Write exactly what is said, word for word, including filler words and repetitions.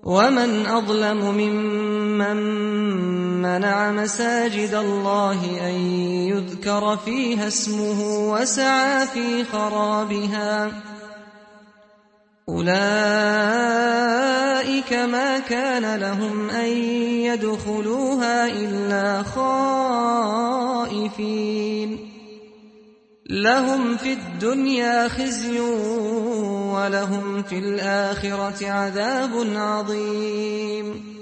ومن أظلم ممن منع مساجد الله أن يذكر فيها اسمه وسعى في خرابها أولئك ما كان لهم أن يدخلوها إلا خائفين لهم في الدنيا خزي ولهم في الآخرة عذاب عظيم